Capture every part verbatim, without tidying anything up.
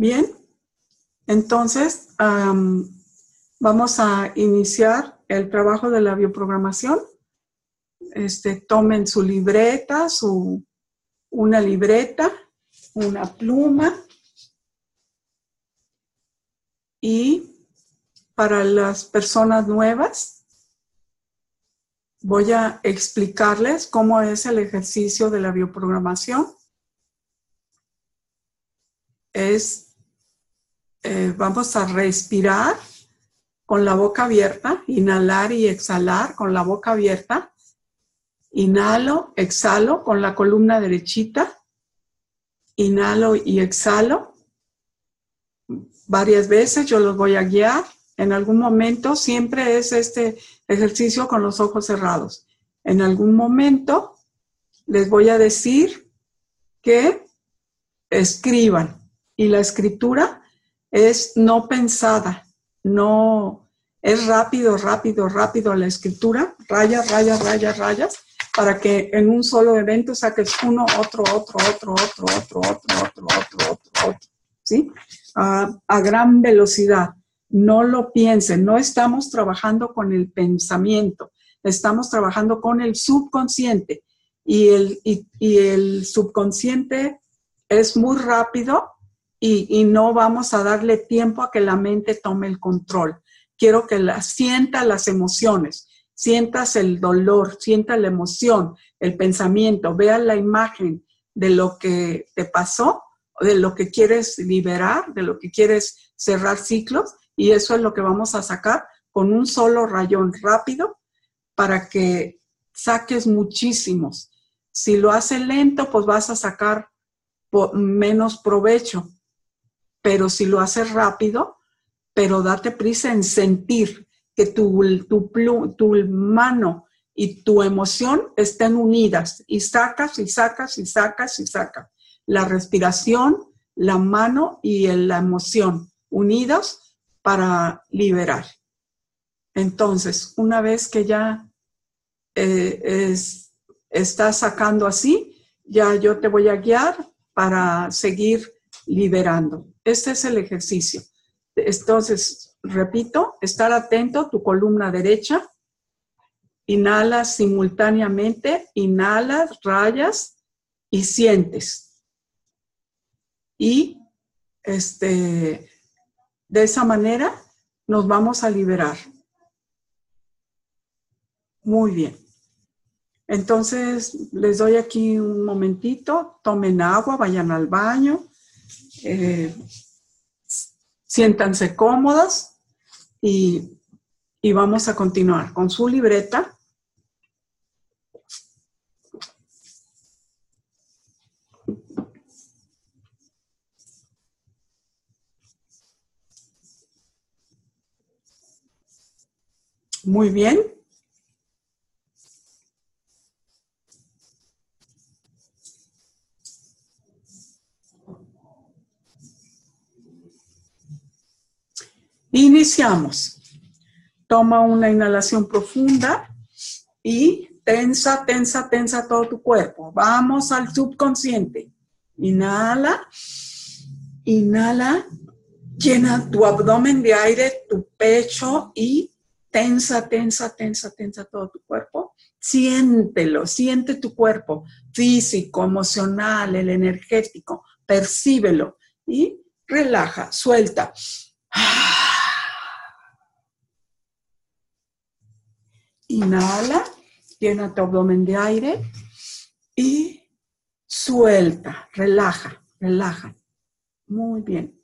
Bien, entonces um, vamos a iniciar el trabajo de la bioprogramación. Este, tomen su libreta, su, una libreta, una pluma y para las personas nuevas voy a explicarles cómo es el ejercicio de la bioprogramación. Es, eh, vamos a respirar con la boca abierta, inhalar y exhalar con la boca abierta. Inhalo, exhalo con la columna derechita. Inhalo y exhalo. Varias veces yo los voy a guiar. En algún momento siempre es este ejercicio con los ojos cerrados. En algún momento les voy a decir que escriban. Y la escritura es no pensada, no es rápido, rápido, rápido la escritura, rayas, rayas, rayas, rayas, para que en un solo evento saques uno, otro, otro, otro, otro, otro, otro, otro, otro, otro, otro, ¿sí? A, a gran velocidad. No lo piensen, no estamos trabajando con el pensamiento, estamos trabajando con el subconsciente. Y el, y, y el subconsciente es muy rápido y, y no vamos a darle tiempo a que la mente tome el control. Quiero que la, sienta las emociones, sientas el dolor, sienta la emoción, el pensamiento, vea la imagen de lo que te pasó, de lo que quieres liberar, de lo que quieres cerrar ciclos, y eso es lo que vamos a sacar con un solo rayón rápido para que saques muchísimos. Si lo haces lento, pues vas a sacar menos provecho, pero si lo haces rápido, pero date prisa en sentir que tu, tu, tu mano y tu emoción estén unidas y sacas y sacas y sacas y sacas. La respiración, la mano y la emoción unidos para liberar. Entonces, una vez que ya eh, es, estás sacando así, ya yo te voy a guiar para seguir liberando. Este es el ejercicio. Entonces, repito, estar atento a tu columna derecha. Inhala simultáneamente, inhalas, rayas y sientes. Y este, de esa manera nos vamos a liberar. Muy bien. Entonces, les doy aquí un momentito. Tomen agua, vayan al baño. Eh, siéntanse cómodas y, y vamos a continuar con su libreta. Muy bien. Iniciamos. Toma una inhalación profunda y tensa, tensa, tensa todo tu cuerpo. Vamos al subconsciente. Inhala, inhala, llena tu abdomen de aire, tu pecho y tensa, tensa, tensa, tensa todo tu cuerpo. Siéntelo, siente tu cuerpo físico, emocional, el energético, percíbelo y relaja, suelta. Inhala, llena tu abdomen de aire y suelta, relaja, relaja. Muy bien.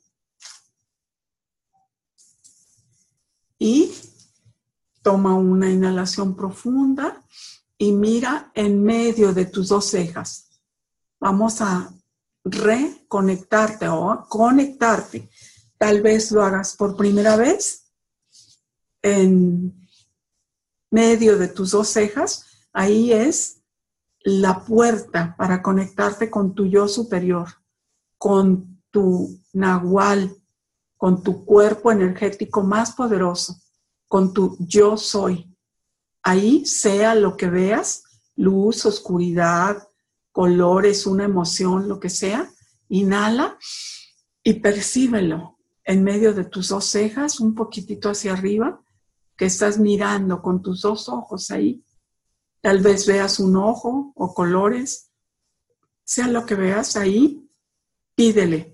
Y toma una inhalación profunda y mira en medio de tus dos cejas. Vamos a reconectarte o conectarte. Tal vez lo hagas por primera vez en medio de tus dos cejas. Ahí es la puerta para conectarte con tu yo superior, con tu nahual, con tu cuerpo energético más poderoso, con tu yo soy. Ahí, sea lo que veas, luz, oscuridad, colores, una emoción, lo que sea, inhala y percíbelo en medio de tus dos cejas, un poquitito hacia arriba, que estás mirando con tus dos ojos ahí. Tal vez veas un ojo o colores, sea lo que veas ahí, pídele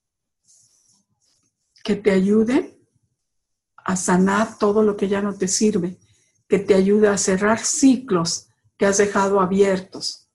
que te ayude a sanar todo lo que ya no te sirve, que te ayude a cerrar ciclos que has dejado abiertos.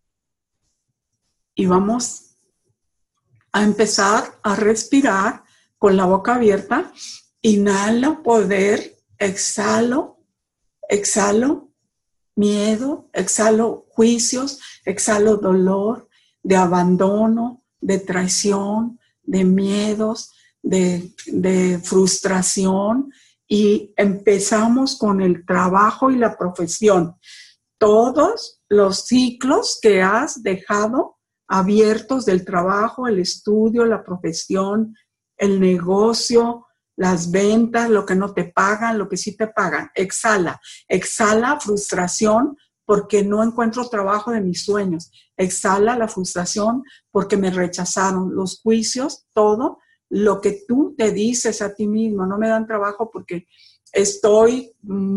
Y vamos a empezar a respirar con la boca abierta. Inhalo poder, exhalo, exhalo miedo, exhalo juicios, exhalo dolor, de abandono, de traición, de miedos, de, de frustración, y empezamos con el trabajo y la profesión. Todos los ciclos que has dejado abiertos del trabajo, el estudio, la profesión, el negocio, las ventas, lo que no te pagan, lo que sí te pagan. Exhala, exhala frustración porque no encuentro trabajo de mis sueños. Exhala la frustración porque me rechazaron. Los juicios, todo lo que tú te dices a ti mismo, no me dan trabajo porque estoy,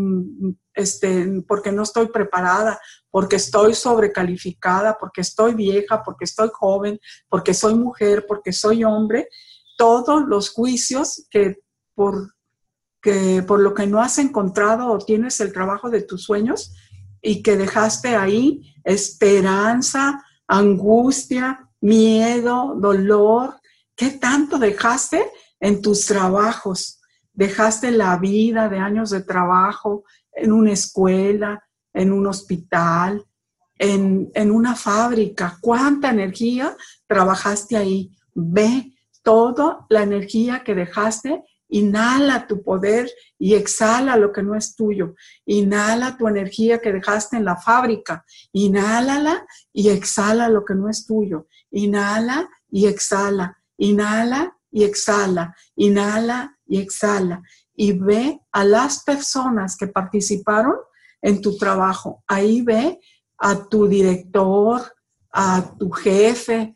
este, porque no estoy preparada, porque estoy sobrecalificada, porque estoy vieja, porque estoy joven, porque soy mujer, porque soy hombre. Todos los juicios que por, que por lo que no has encontrado o tienes el trabajo de tus sueños y que dejaste ahí esperanza, angustia, miedo, dolor. ¿Qué tanto dejaste en tus trabajos? Dejaste la vida de años de trabajo en una escuela, en un hospital, en, en una fábrica. ¿Cuánta energía trabajaste ahí? Ve toda la energía que dejaste, inhala tu poder y exhala lo que no es tuyo. Inhala tu energía que dejaste en la fábrica, inhálala y exhala lo que no es tuyo. Inhala y exhala, inhala y exhala, inhala y exhala. Y ve a las personas que participaron en tu trabajo. Ahí ve a tu director, a tu jefe,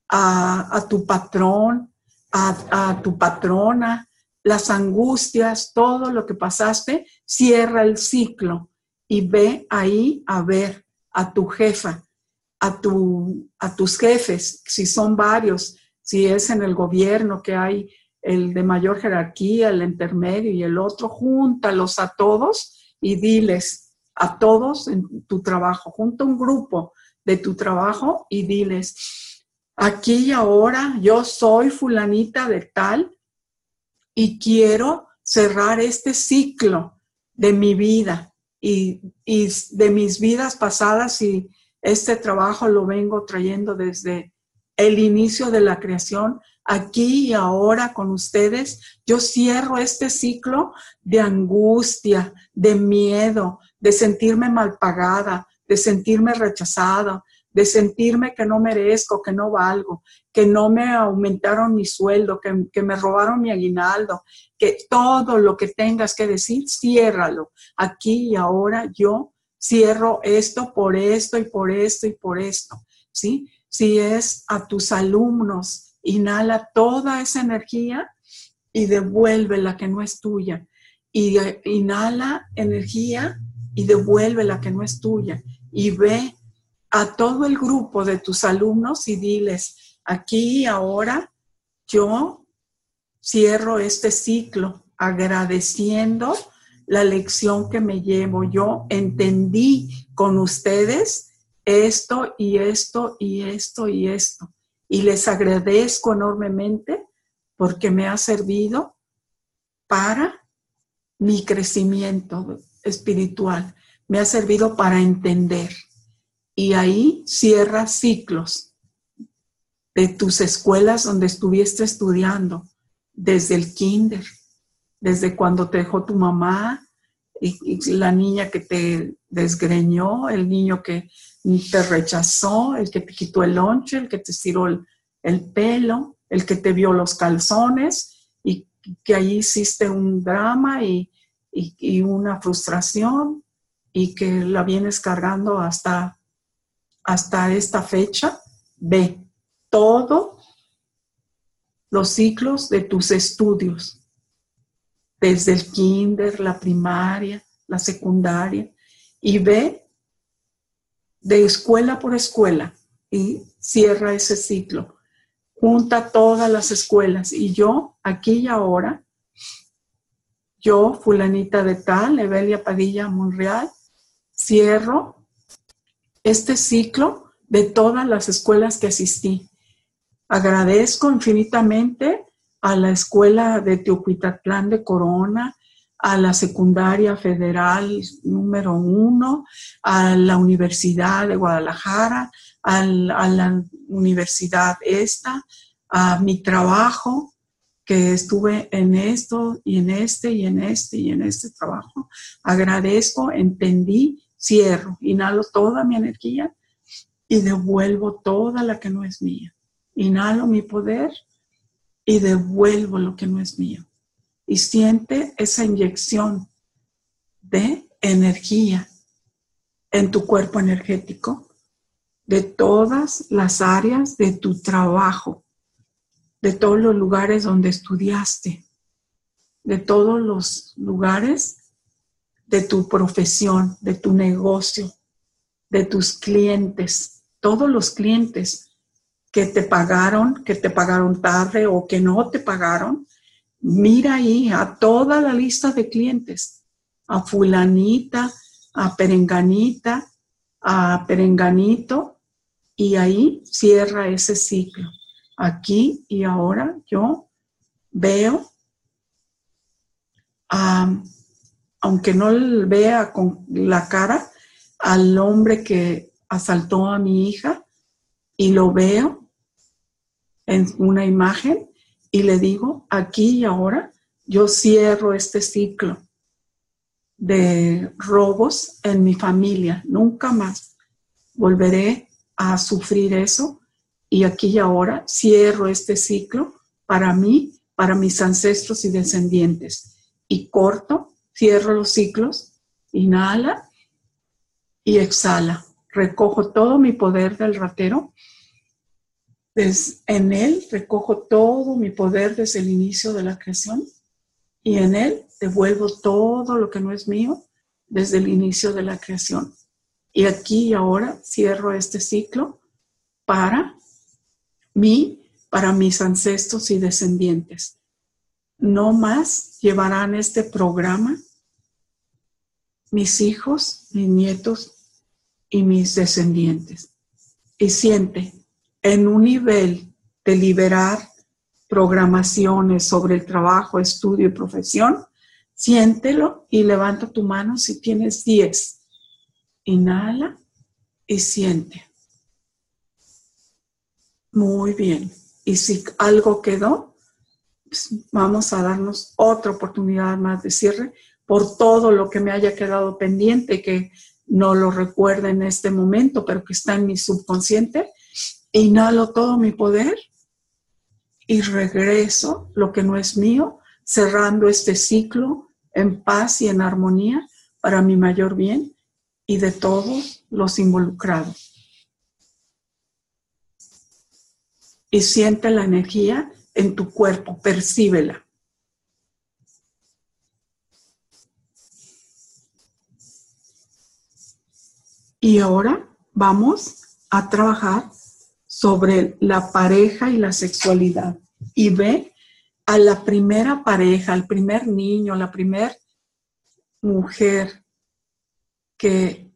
a, a tu patrón, a, a tu patrona, las angustias, todo lo que pasaste. Cierra el ciclo y ve ahí a ver a tu jefa, a, tu, a tus jefes, si son varios, si es en el gobierno que hay el de mayor jerarquía, el intermedio y el otro, júntalos a todos y diles a todos en tu trabajo, junta un grupo de tu trabajo y diles, aquí y ahora yo soy fulanita de tal y quiero cerrar este ciclo de mi vida y, y de mis vidas pasadas, y este trabajo lo vengo trayendo desde el inicio de la creación. Aquí y ahora con ustedes, yo cierro este ciclo de angustia, de miedo, de sentirme mal pagada, de sentirme rechazada, de sentirme que no merezco, que no valgo, que no me aumentaron mi sueldo, que, que me robaron mi aguinaldo, que todo lo que tengas que decir, ciérralo. Aquí y ahora yo cierro esto por esto y por esto y por esto, ¿sí? Si es a tus alumnos, inhala toda esa energía y devuelve la que no es tuya. Y inhala energía y devuelve la que no es tuya. Y ve a todo el grupo de tus alumnos y diles, aquí y ahora yo cierro este ciclo agradeciendo la lección que me llevo. Yo entendí con ustedes esto y esto y esto y esto. Y les agradezco enormemente porque me ha servido para mi crecimiento espiritual. Me ha servido para entender. Y ahí cierra ciclos de tus escuelas donde estuviste estudiando, desde el kinder, desde cuando te dejó tu mamá y, y la niña que te desgreñó, el niño que te rechazó, el que te quitó el lonche, el que te estiró el, el pelo, el que te vio los calzones y que ahí hiciste un drama y, y, y una frustración y que la vienes cargando hasta hasta esta fecha. Ve todo los ciclos de tus estudios, desde el kinder, la primaria, la secundaria, y ve de escuela por escuela y cierra ese ciclo. Junta todas las escuelas y yo, aquí y ahora, yo, fulanita de tal, Evelia Padilla Monreal, cierro este ciclo de todas las escuelas que asistí. Agradezco infinitamente a la escuela de Teocuitatlán de Corona, a la secundaria federal número uno, a la Universidad de Guadalajara, a la, a la universidad esta, a mi trabajo, que estuve en esto y en este y en este y en este trabajo. Agradezco, entendí, cierro, inhalo toda mi energía y devuelvo toda la que no es mía. Inhalo mi poder y devuelvo lo que no es mío. Y siente esa inyección de energía en tu cuerpo energético, de todas las áreas de tu trabajo, de todos los lugares donde estudiaste, de todos los lugares de tu profesión, de tu negocio, de tus clientes, todos los clientes que te pagaron, que te pagaron tarde o que no te pagaron. Mira ahí a toda la lista de clientes, a fulanita, a perenganita, a perenganito, y ahí cierra ese ciclo. Aquí y ahora yo veo, um, aunque no vea con la cara, al hombre que asaltó a mi hija, y lo veo en una imagen y le digo, aquí y ahora yo cierro este ciclo de robos en mi familia. Nunca más volveré a sufrir eso. Y aquí y ahora cierro este ciclo para mí, para mis ancestros y descendientes. Y corto, cierro los ciclos, inhala y exhala. Recojo todo mi poder del ratero. Des, en él recojo todo mi poder desde el inicio de la creación. Y en él devuelvo todo lo que no es mío desde el inicio de la creación. Y aquí y ahora cierro este ciclo para mí, para mis ancestros y descendientes. No más llevarán este programa mis hijos, mis nietos y mis descendientes. Y siente en un nivel de liberar programaciones sobre el trabajo, estudio y profesión, siéntelo y levanta tu mano si tienes diez. Inhala y siente. Muy bien. Y si algo quedó, pues vamos a darnos otra oportunidad más de cierre por todo lo que me haya quedado pendiente, que no lo recuerdo en este momento, pero que está en mi subconsciente. Inhalo todo mi poder y regreso lo que no es mío, cerrando este ciclo en paz y en armonía para mi mayor bien y de todos los involucrados. Y siente la energía en tu cuerpo, percíbela. Y ahora vamos a trabajar sobre la pareja y la sexualidad. Y ve a la primera pareja, al primer niño, la primera mujer que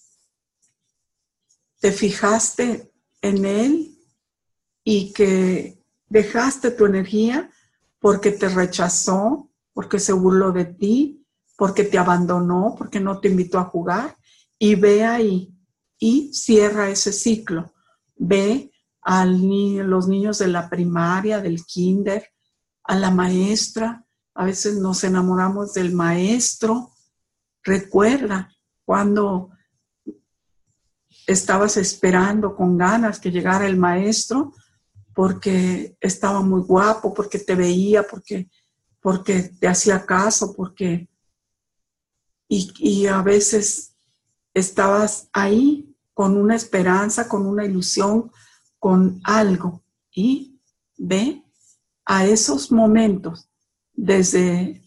te fijaste en él y que dejaste tu energía porque te rechazó, porque se burló de ti, porque te abandonó, porque no te invitó a jugar. Y ve ahí y cierra ese ciclo. Ve a ni- los niños de la primaria, del kinder, a la maestra. A veces nos enamoramos del maestro. Recuerda cuando estabas esperando con ganas que llegara el maestro porque estaba muy guapo, porque te veía, porque, porque te hacía caso, porque... Y, y a veces estabas ahí con una esperanza, con una ilusión, con algo. Y ve a esos momentos, desde,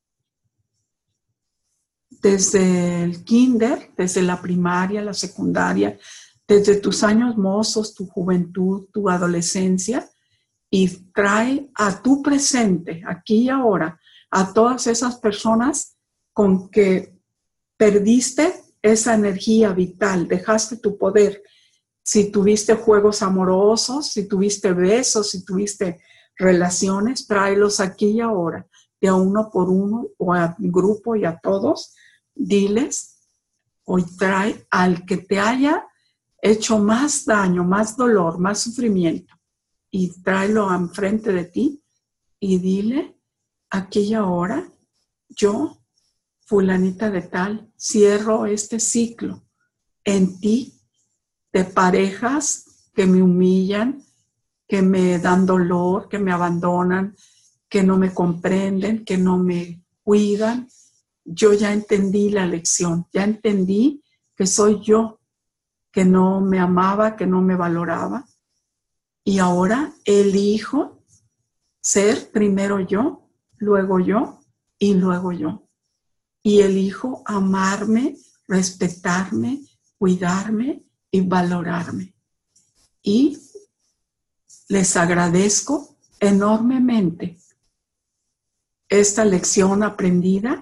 desde el kinder, desde la primaria, la secundaria, desde tus años mozos, tu juventud, tu adolescencia, y trae a tu presente, aquí y ahora, a todas esas personas con que perdiste esa energía vital, dejaste tu poder. Si tuviste juegos amorosos, si tuviste besos, si tuviste relaciones, tráelos aquí y ahora, de a uno por uno o a grupo y a todos. Diles, hoy trae al que te haya hecho más daño, más dolor, más sufrimiento, y tráelo enfrente de ti y dile, aquí y ahora, yo, fulanita de tal, cierro este ciclo en ti de parejas que me humillan, que me dan dolor, que me abandonan, que no me comprenden, que no me cuidan. Yo ya entendí la lección, ya entendí que soy yo, que no me amaba, que no me valoraba. Y ahora elijo ser primero yo, luego yo y luego yo. Y elijo amarme, respetarme, cuidarme y valorarme. Y les agradezco enormemente esta lección aprendida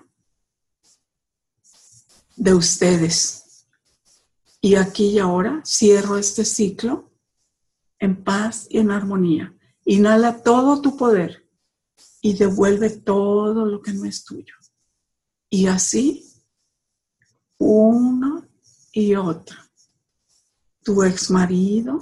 de ustedes. Y aquí y ahora cierro este ciclo en paz y en armonía. Inhala todo tu poder y devuelve todo lo que no es tuyo. Y así, uno y otro. Tu exmarido,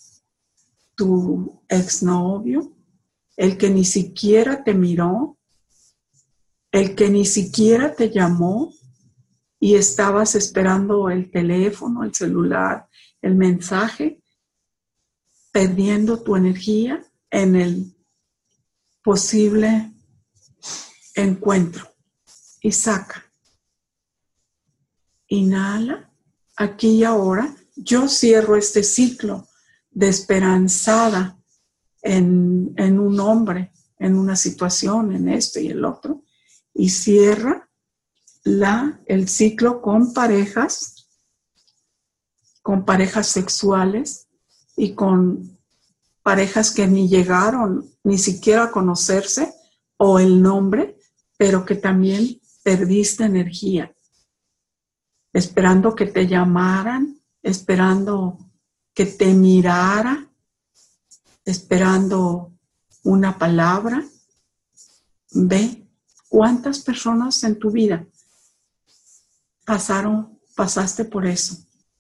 tu exnovio, el que ni siquiera te miró, el que ni siquiera te llamó y estabas esperando el teléfono, el celular, el mensaje, perdiendo tu energía en el posible encuentro. Y saca. Inhala, aquí y ahora. Yo cierro este ciclo de esperanzada en, en un hombre, en una situación, en esto y el otro. Y cierra la, el ciclo con parejas, con parejas sexuales y con parejas que ni llegaron ni siquiera a conocerse o el nombre, pero que también perdiste energía, esperando que te llamaran, esperando que te mirara, esperando una palabra. Ve cuántas personas en tu vida pasaron, pasaste por eso.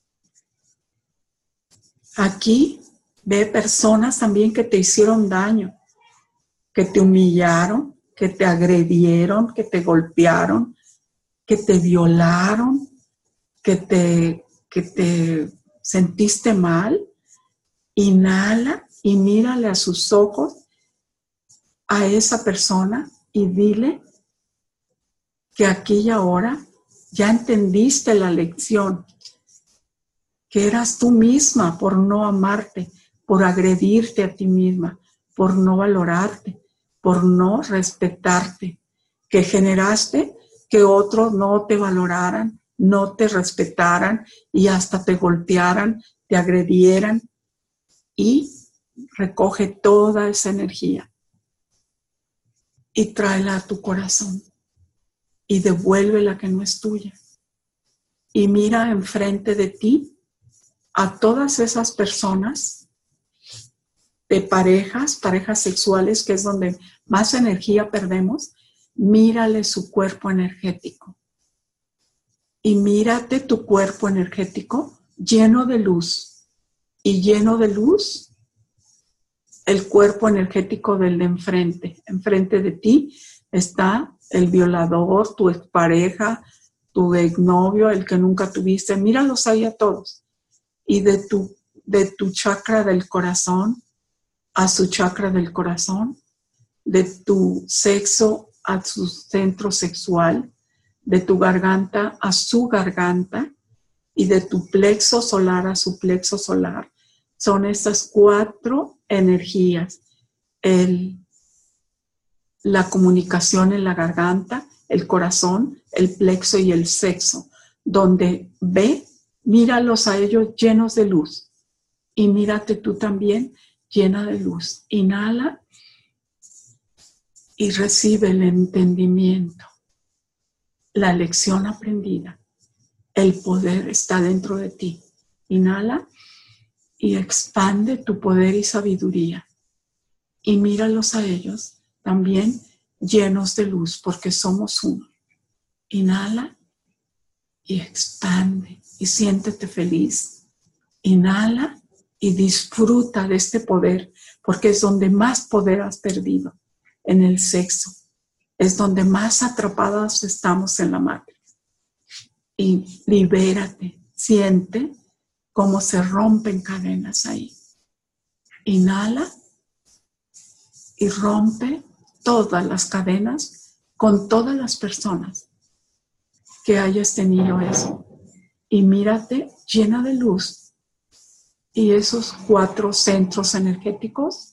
Aquí ve personas también que te hicieron daño, que te humillaron, que te agredieron, que te golpearon, que te violaron, que te, que te sentiste mal. Inhala y mírale a sus ojos a esa persona y dile que aquí y ahora ya entendiste la lección, que eras tú misma por no amarte, por agredirte a ti misma, por no valorarte, por no respetarte, que generaste que otros no te valoraran, no te respetaran y hasta te golpearan, te agredieran. Y recoge toda esa energía y tráela a tu corazón y devuelve la que no es tuya. Y mira enfrente de ti a todas esas personas de parejas, parejas sexuales, que es donde más energía perdemos. Mírale su cuerpo energético y mírate tu cuerpo energético lleno de luz. Y lleno de luz, el cuerpo energético del de enfrente. Enfrente de ti está el violador, tu expareja, tu exnovio, el que nunca tuviste. Míralos ahí a todos. Y de tu, de tu chakra del corazón a su chakra del corazón, de tu sexo a su centro sexual, de tu garganta a su garganta y de tu plexo solar a su plexo solar. Son estas cuatro energías. El la comunicación en la garganta, el corazón, el plexo y el sexo, donde ve, míralos a ellos llenos de luz y mírate tú también llena de luz. Inhala y recibe el entendimiento, la lección aprendida. El poder está dentro de ti. Inhala y expande tu poder y sabiduría. Y míralos a ellos también llenos de luz, porque somos uno. Inhala y expande y siéntete feliz. Inhala y disfruta de este poder, porque es donde más poder has perdido, en el sexo. Es donde más atrapadas estamos en la matriz. Y libérate, siente cómo se rompen cadenas ahí. Inhala y rompe todas las cadenas con todas las personas que hayas tenido eso. Y mírate llena de luz. Y esos cuatro centros energéticos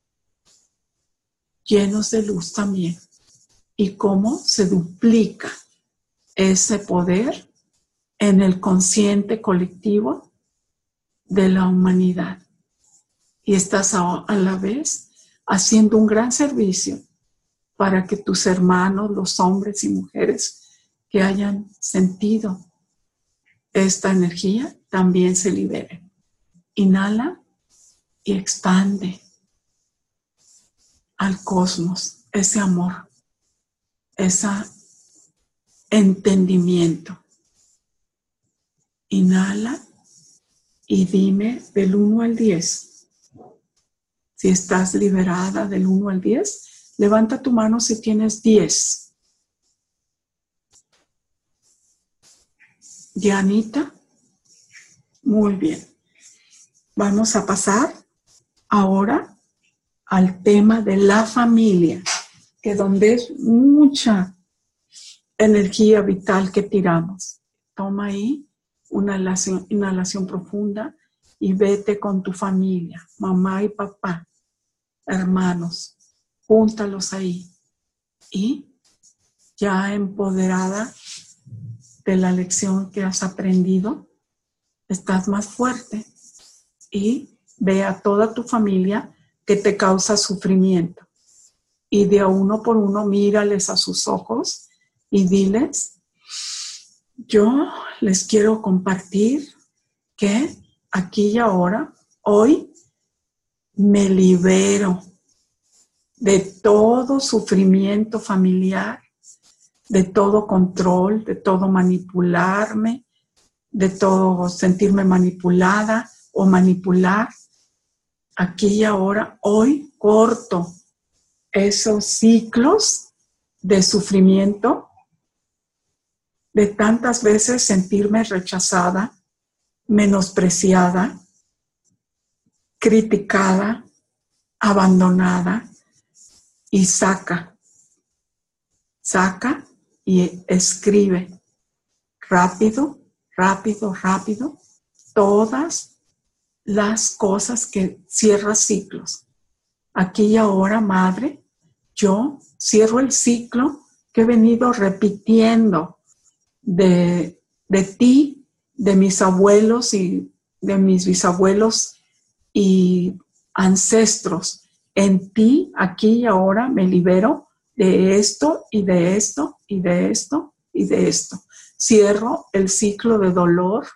llenos de luz también. Y cómo se duplica ese poder en el consciente colectivo de la humanidad. Y estás a, a la vez haciendo un gran servicio para que tus hermanos, los hombres y mujeres que hayan sentido esta energía, también se liberen. Inhala y expande al cosmos ese amor, ese entendimiento. Inhala y dime del uno al diez. Si estás liberada del uno al diez, levanta tu mano si tienes diez. Dianita, muy bien. Vamos a pasar ahora al tema de la familia, que donde es mucha energía vital que tiramos. Toma ahí una inhalación, inhalación profunda y vete con tu familia, mamá y papá, hermanos, júntalos ahí. Y ya empoderada de la lección que has aprendido, estás más fuerte y ve a toda tu familia que te causa sufrimiento. Y de a uno por uno mírales a sus ojos y diles: yo les quiero compartir que aquí y ahora, hoy, me libero de todo sufrimiento familiar, de todo control, de todo manipularme, de todo sentirme manipulada o manipular. Aquí y ahora, hoy, corto esos ciclos de sufrimiento, de tantas veces sentirme rechazada, menospreciada, criticada, abandonada, y saca, saca y escribe rápido, rápido, rápido, todas las cosas que cierran ciclos. Aquí y ahora, madre, yo cierro el ciclo que he venido repitiendo de, de ti, de mis abuelos y de mis bisabuelos y ancestros. En ti, aquí y ahora, me libero de esto y de esto y de esto y de esto. Cierro el ciclo de dolor,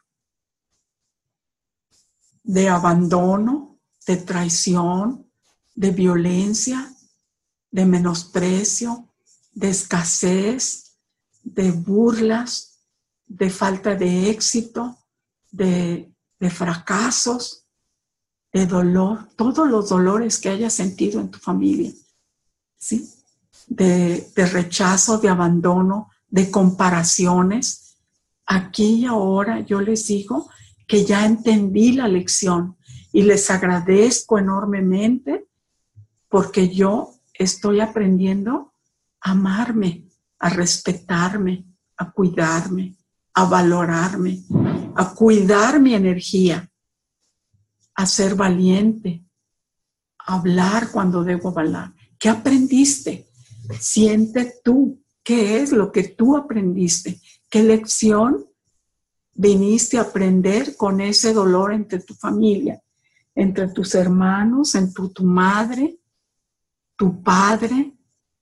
de abandono, de traición, de violencia, de menosprecio, de escasez, de burlas, de falta de éxito, de, de fracasos, de dolor, todos los dolores que hayas sentido en tu familia, ¿sí? De, de rechazo, de abandono, de comparaciones. Aquí y ahora yo les digo que ya entendí la lección y les agradezco enormemente porque yo estoy aprendiendo a amarme, a respetarme, a cuidarme, a valorarme, a cuidar mi energía, a ser valiente, a hablar cuando debo hablar. ¿Qué aprendiste? Siente tú qué es lo que tú aprendiste, qué lección viniste a aprender con ese dolor entre tu familia, entre tus hermanos, entre tu madre, tu padre.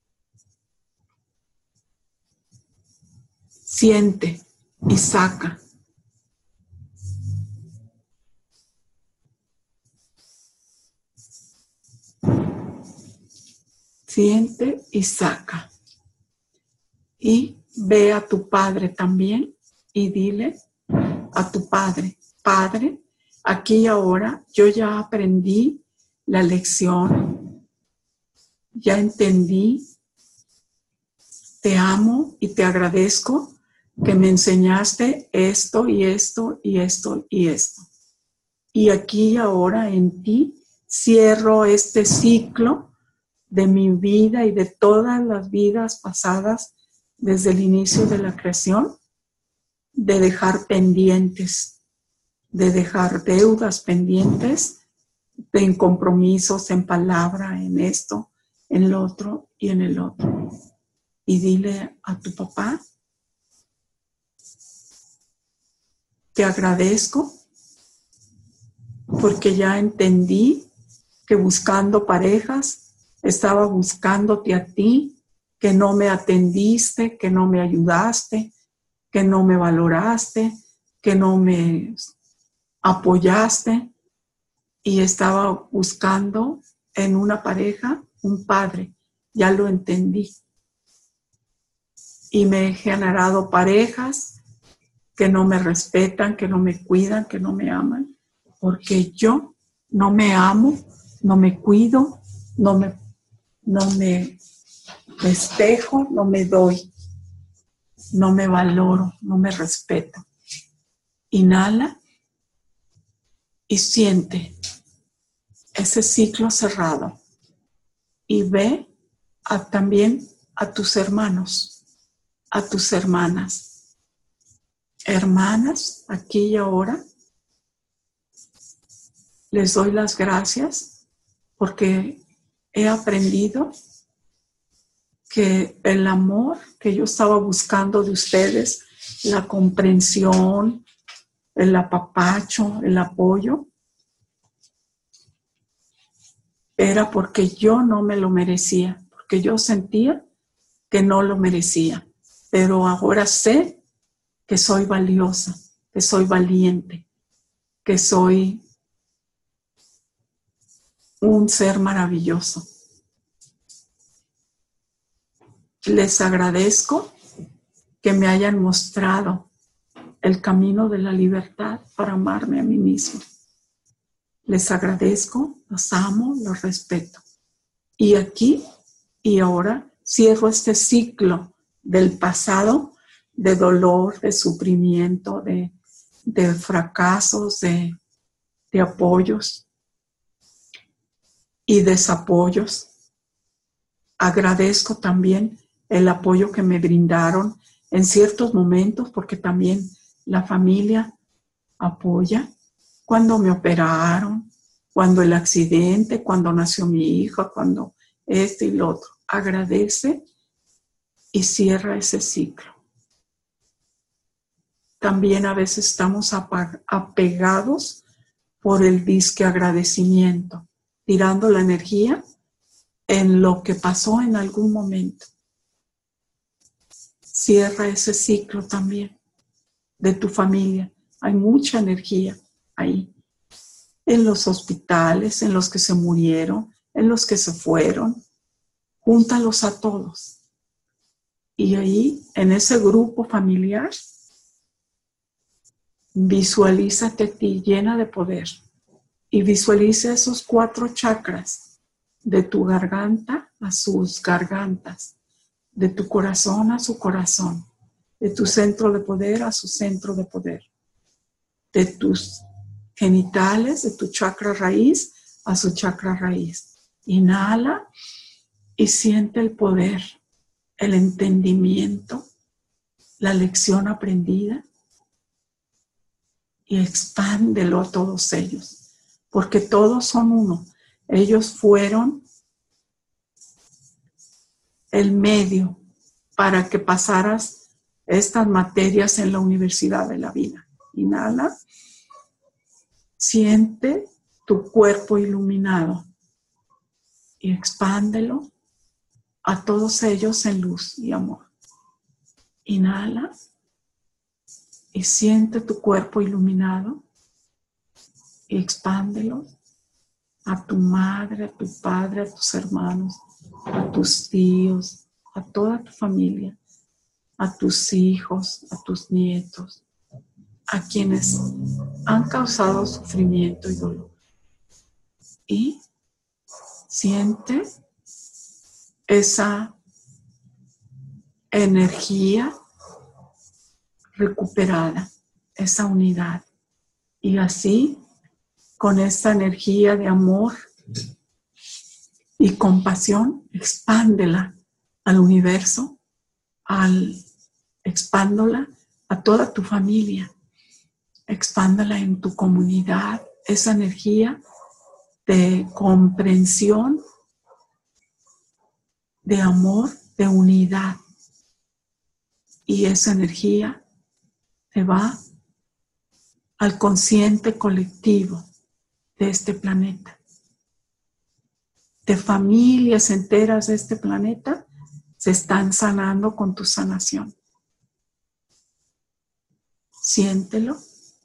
Siente y saca. Siente y saca. Y ve a tu padre también y dile a tu padre, Padre, aquí y ahora yo ya aprendí la lección, ya entendí, te amo y te agradezco que me enseñaste esto y esto y esto y esto. Y aquí y ahora en ti cierro este ciclo de mi vida y de todas las vidas pasadas desde el inicio de la creación, de dejar pendientes, de dejar deudas pendientes, de en compromisos, en palabra, en esto, en lo otro y en el otro. Y dile a tu papá, te agradezco porque ya entendí que buscando parejas estaba buscándote a ti, que no me atendiste, que no me ayudaste, que no me valoraste, que no me apoyaste, y estaba buscando en una pareja un padre. Ya lo entendí. Y me he generado parejas que no me respetan, que no me cuidan, que no me aman, porque yo no me amo, no me cuido, no me, no me festejo, no me doy, no me valoro, no me respeto. Inhala y siente ese ciclo cerrado y ve a, también a tus hermanos, a tus hermanas. Hermanas, aquí y ahora, les doy las gracias porque he aprendido que el amor que yo estaba buscando de ustedes, la comprensión, el apapacho, el apoyo, era porque yo no me lo merecía, porque yo sentía que no lo merecía. Pero ahora sé que soy valiosa, que soy valiente, que soy un ser maravilloso. Les agradezco que me hayan mostrado el camino de la libertad para amarme a mí mismo. Les agradezco, los amo, los respeto. Y aquí y ahora cierro este ciclo del pasado, de dolor, de sufrimiento, de, de fracasos, de, de apoyos y desapoyos. Agradezco también el apoyo que me brindaron en ciertos momentos, porque también la familia apoya. Cuando me operaron, cuando el accidente, cuando nació mi hija, cuando esto y lo otro. Agradece y cierra ese ciclo. También a veces estamos apegados por el disque agradecimiento, tirando la energía en lo que pasó en algún momento. Cierra ese ciclo también de tu familia. Hay mucha energía ahí, en los hospitales, en los que se murieron, en los que se fueron. Júntalos a todos. Y ahí, en ese grupo familiar, visualízate a ti llena de poder. Y visualiza esos cuatro chakras, de tu garganta a sus gargantas, de tu corazón a su corazón, de tu centro de poder a su centro de poder, de tus genitales, de tu chakra raíz a su chakra raíz. Inhala y siente el poder, el entendimiento, la lección aprendida, y expándelo a todos ellos, porque todos son uno. Ellos fueron el medio para que pasaras estas materias en la universidad de la vida. Inhala. Siente tu cuerpo iluminado y expándelo a todos ellos en luz y amor. Inhala y siente tu cuerpo iluminado y expándelo a tu madre, a tu padre, a tus hermanos, a tus tíos, a toda tu familia, a tus hijos, a tus nietos, a quienes han causado sufrimiento y dolor. Y siente esa energía recuperada, esa unidad. Y así, con esa energía de amor y compasión, expándela al universo, al, expándola a toda tu familia, expándala en tu comunidad, esa energía de comprensión, de amor, de unidad. Y esa energía se va al consciente colectivo de este planeta. De familias enteras de este planeta se están sanando con tu sanación. Siéntelo,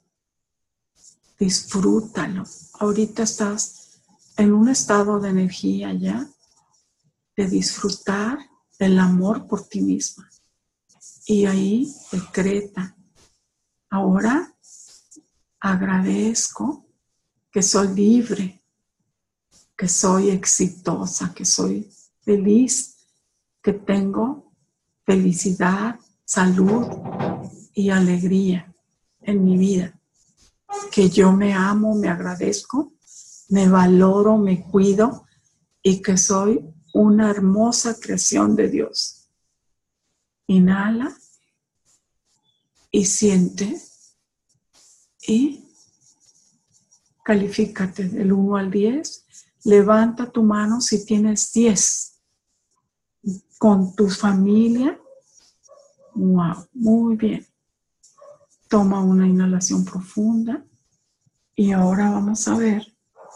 disfrútalo. Ahorita estás en un estado de energía ya, de disfrutar del amor por ti misma. Y ahí decreta, ahora agradezco que soy libre, que soy exitosa, que soy feliz, que tengo felicidad, salud y alegría en mi vida, que yo me amo, me agradezco, me valoro, me cuido y que soy una hermosa creación de Dios. Inhala y siente y califícate del uno al diez. Levanta tu mano si tienes diez con tu familia. Wow, muy bien. Toma una inhalación profunda y ahora vamos a ver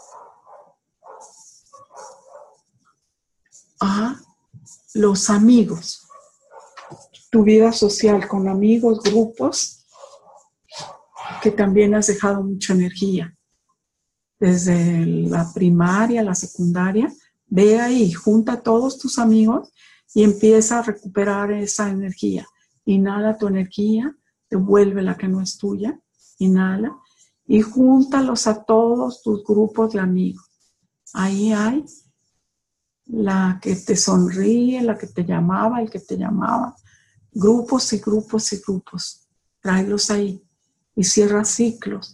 a los amigos, tu vida social con amigos, grupos que también has dejado mucha energía. Desde la primaria, la secundaria, ve ahí, junta a todos tus amigos y empieza a recuperar esa energía. Inhala tu energía, devuelve la que no es tuya, inhala y júntalos a todos tus grupos de amigos. Ahí hay la que te sonríe, la que te llamaba, el que te llamaba. Grupos y grupos y grupos. Tráelos ahí y cierra ciclos.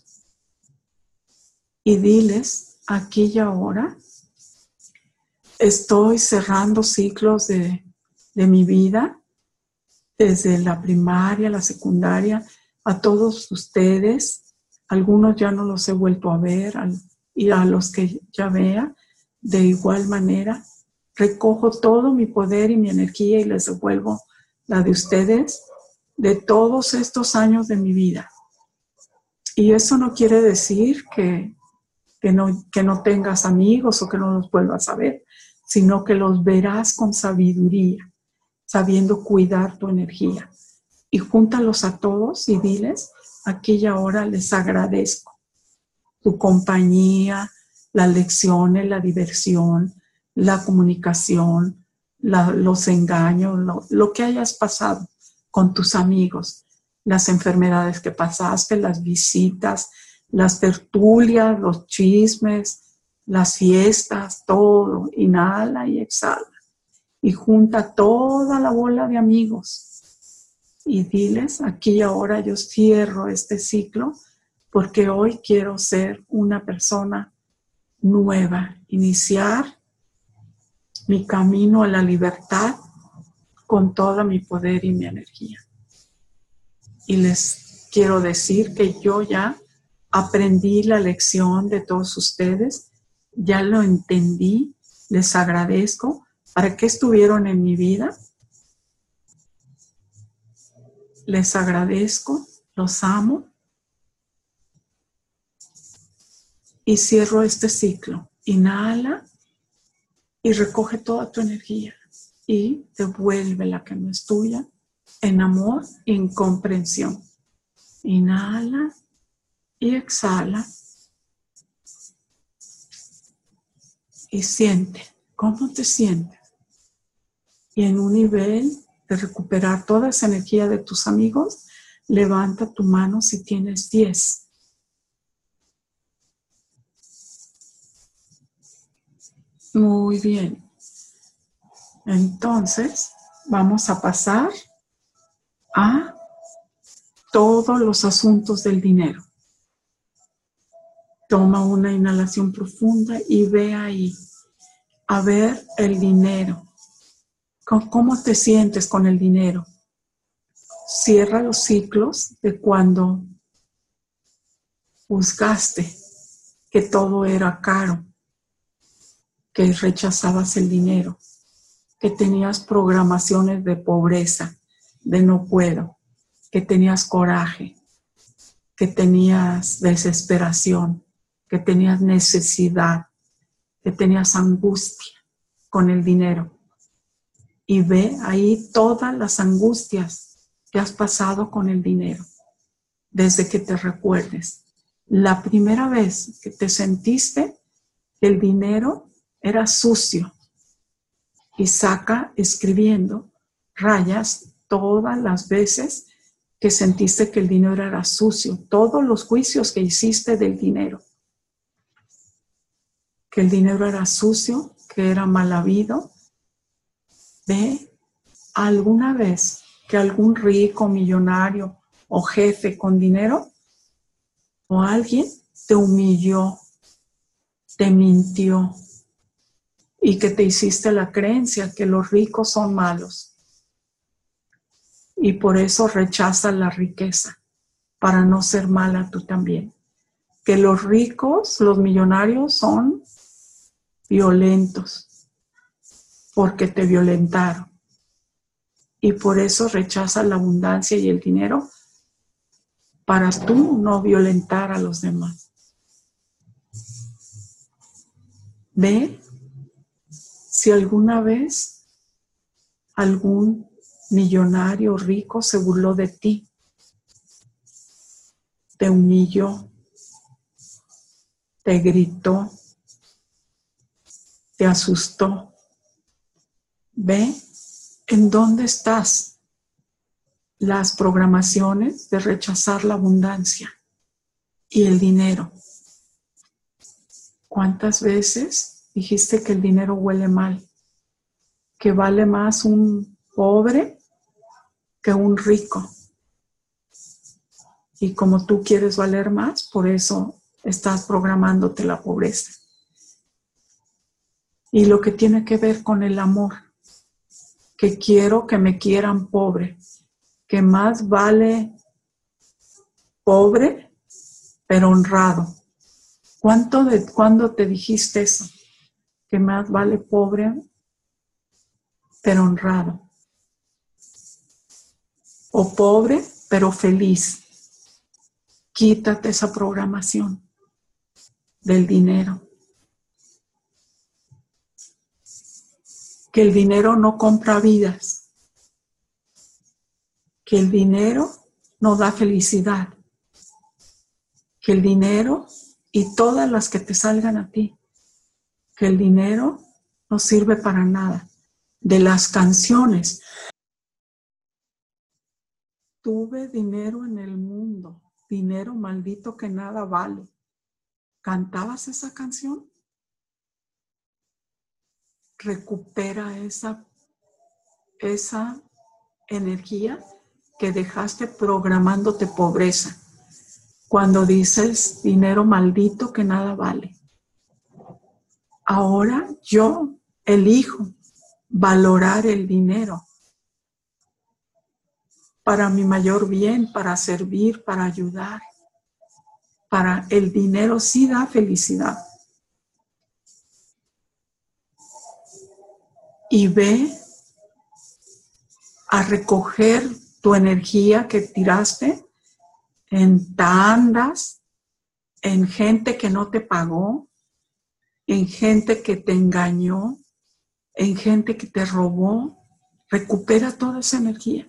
Y diles, aquí y ahora, estoy cerrando ciclos de, de mi vida, desde la primaria, la secundaria, a todos ustedes. Algunos ya no los he vuelto a ver, al, y a los que ya vea, de igual manera, recojo todo mi poder y mi energía y les devuelvo la de ustedes de todos estos años de mi vida. Y eso no quiere decir que, que, no, que no tengas amigos o que no los vuelvas a ver, sino que los verás con sabiduría, sabiendo cuidar tu energía. Y júntalos a todos y diles, aquí y ahora les agradezco tu compañía, las lecciones, la diversión, la comunicación, la, los engaños, lo, lo que hayas pasado con tus amigos, las enfermedades que pasaste, las visitas, las tertulias, los chismes, las fiestas, todo. Inhala y exhala. Y junta toda la bola de amigos. Y diles, aquí y ahora yo cierro este ciclo porque hoy quiero ser una persona nueva, iniciar mi camino a la libertad con todo mi poder y mi energía. Y les quiero decir que yo ya aprendí la lección de todos ustedes, ya lo entendí, les agradezco, ¿Para qué estuvieron en mi vida? Les agradezco, los amo y cierro este ciclo. Inhala y recoge toda tu energía y devuelve la que no es tuya en amor y en comprensión. Inhala y exhala y siente cómo te sientes. Y en un nivel de recuperar toda esa energía de tus amigos, levanta tu mano si tienes diez. Muy bien. Entonces, vamos a pasar a todos los asuntos del dinero. Toma una inhalación profunda y ve ahí, a ver el dinero. ¿Cómo te sientes con el dinero? Cierra los ciclos de cuando juzgaste que todo era caro, que rechazabas el dinero, que tenías programaciones de pobreza, de no puedo, que tenías coraje, que tenías desesperación, que tenías necesidad, que tenías angustia con el dinero. Y ve ahí todas las angustias que has pasado con el dinero, desde que te recuerdes. La primera vez que te sentiste que el dinero era sucio, y saca escribiendo rayas todas las veces que sentiste que el dinero era sucio, todos los juicios que hiciste del dinero, que el dinero era sucio, que era mal habido. Ve alguna vez que algún rico, millonario o jefe con dinero o alguien te humilló, te mintió y que te hiciste la creencia que los ricos son malos y por eso rechazas la riqueza para no ser mala tú también. Que los ricos, los millonarios son violentos porque te violentaron. Y por eso rechazas la abundancia y el dinero para tú no violentar a los demás. Ve si alguna vez algún millonario rico se burló de ti, te humilló, te gritó, te asustó. Ve en dónde estás las programaciones de rechazar la abundancia y el dinero. ¿Cuántas veces dijiste que el dinero huele mal? Que vale más un pobre que un rico. Y como tú quieres valer más, por eso estás programándote la pobreza. Y lo que tiene que ver con el amor, que quiero que me quieran pobre, que más vale pobre, pero honrado. ¿Cuánto de, ¿Cuándo te dijiste eso? Que más vale pobre, pero honrado. O pobre, pero feliz. Quítate esa programación del dinero. Que el dinero no compra vidas. Que el dinero no da felicidad. Que el dinero y todas las que te salgan a ti, que el dinero no sirve para nada. De las canciones. Tuve dinero en el mundo, dinero maldito que nada vale. ¿Cantabas esa canción? Recupera esa, esa energía que dejaste programándote pobreza. Cuando dices dinero maldito que nada vale. Ahora yo elijo valorar el dinero para mi mayor bien, para servir, para ayudar. Para el dinero sí da felicidad. y ve a recoger tu energía que tiraste en tandas, en gente que no te pagó, en gente que te engañó, en gente que te robó. Recupera toda esa energía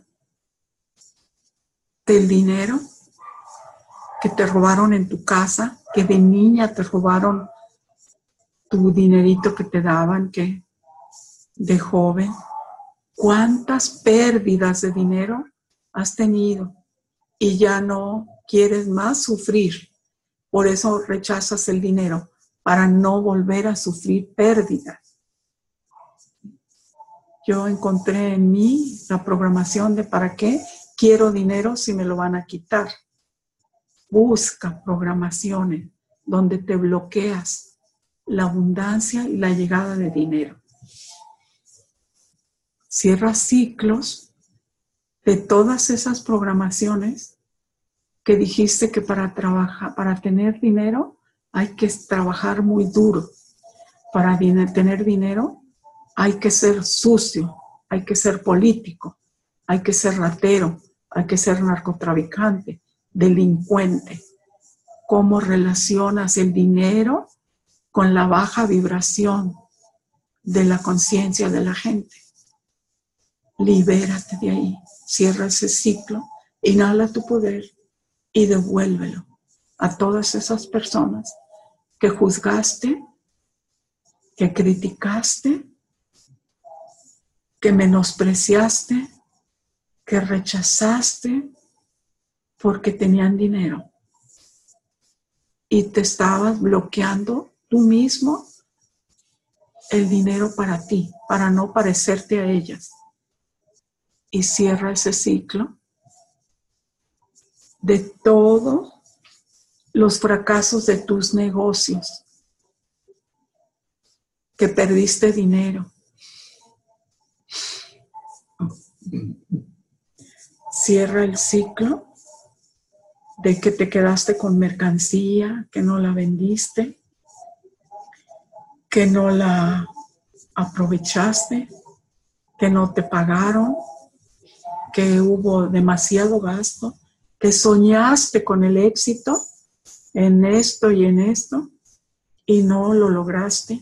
del dinero que te robaron en tu casa, que de niña te robaron tu dinerito que te daban, que de joven. ¿Cuántas pérdidas de dinero has tenido y ya no quieres más sufrir? Por eso rechazas el dinero, para no volver a sufrir pérdidas. Yo encontré en mí la programación de ¿para qué quiero dinero si me lo van a quitar? Busca programaciones donde te bloqueas la abundancia y la llegada de dinero. Cierra ciclos de todas esas programaciones que dijiste que para trabajar, para tener dinero hay que trabajar muy duro. Para tener dinero hay que ser sucio, hay que ser político, hay que ser ratero, hay que ser narcotraficante, delincuente. ¿Cómo relacionas el dinero con la baja vibración de la conciencia de la gente? Libérate de ahí, cierra ese ciclo, inhala tu poder y devuélvelo a todas esas personas que juzgaste, que criticaste, que menospreciaste, que rechazaste porque tenían dinero y te estabas bloqueando tú mismo el dinero para ti, para no parecerte a ellas. Y cierra ese ciclo de todos los fracasos de tus negocios, que perdiste dinero. Cierra el ciclo de que te quedaste con mercancía, que no la vendiste, que no la aprovechaste, que no te pagaron, que hubo demasiado gasto, que soñaste con el éxito en esto y en esto y no lo lograste.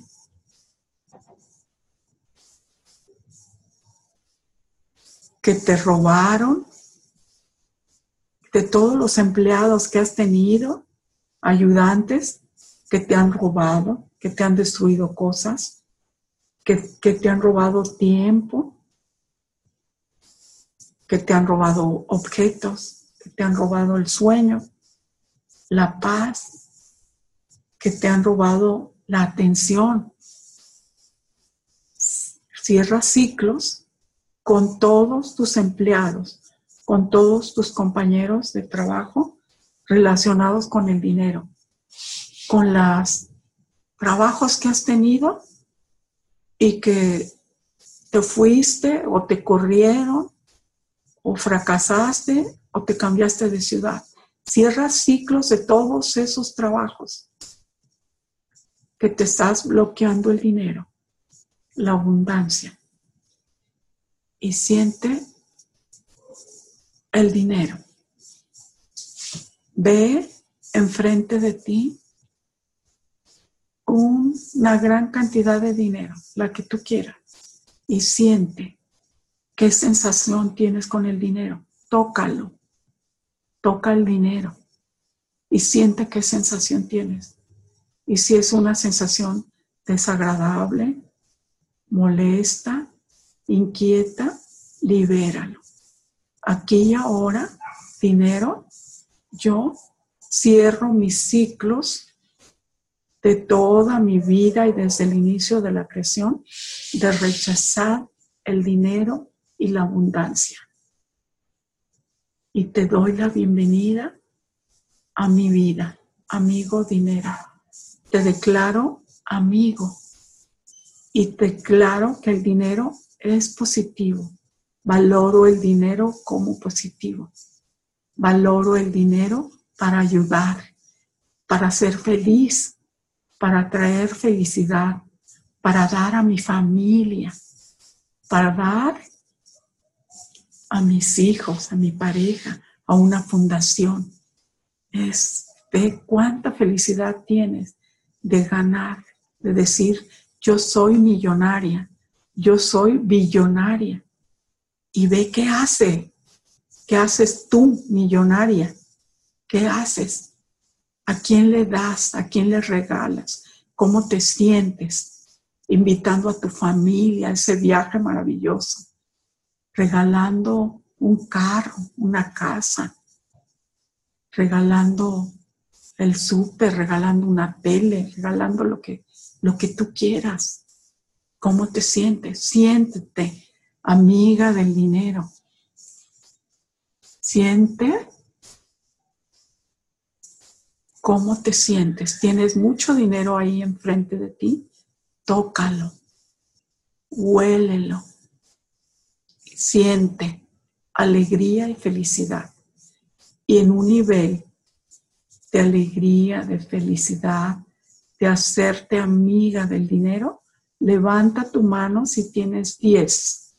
Que te robaron, de todos los empleados que has tenido, ayudantes que te han robado, que te han destruido cosas, que, que te han robado tiempo, que te han robado objetos, que te han robado el sueño, la paz, que te han robado la atención. Cierra ciclos con todos tus empleados, con todos tus compañeros de trabajo relacionados con el dinero, con los trabajos que has tenido y que te fuiste o te corrieron o fracasaste o te cambiaste de ciudad. Cierra ciclos de todos esos trabajos que te estás bloqueando el dinero, la abundancia. Y siente el dinero. Ve enfrente de ti un, una gran cantidad de dinero, la que tú quieras, y siente qué sensación tienes con el dinero. Tócalo, toca el dinero y siente qué sensación tienes. Y si es una sensación desagradable, molesta, inquieta, libéralo. Aquí y ahora, dinero, yo cierro mis ciclos de toda mi vida y desde el inicio de la creación de rechazar el dinero y la abundancia. Y te doy la bienvenida a mi vida, amigo dinero. Te declaro amigo y te declaro que el dinero es positivo. Valoro el dinero como positivo. Valoro el dinero para ayudar, para ser feliz, para traer felicidad, para dar a mi familia. para dar a mis hijos, a mi pareja, a una fundación. Es, ve cuánta felicidad tienes de ganar, de decir, yo soy millonaria, yo soy billonaria. Y ve qué hace, qué haces tú, millonaria. ¿Qué haces? ¿A quién le das? ¿A quién le regalas? ¿Cómo te sientes? Invitando a tu familia a ese viaje maravilloso. Regalando un carro, una casa. Regalando el súper, regalando una tele, regalando lo que, lo que tú quieras. ¿Cómo te sientes? Siéntete, amiga del dinero. Siente cómo te sientes. ¿Tienes mucho dinero ahí enfrente de ti? Tócalo, huélelo. Siente alegría y felicidad. Y en un nivel de alegría, de felicidad, de hacerte amiga del dinero, levanta tu mano si tienes diez.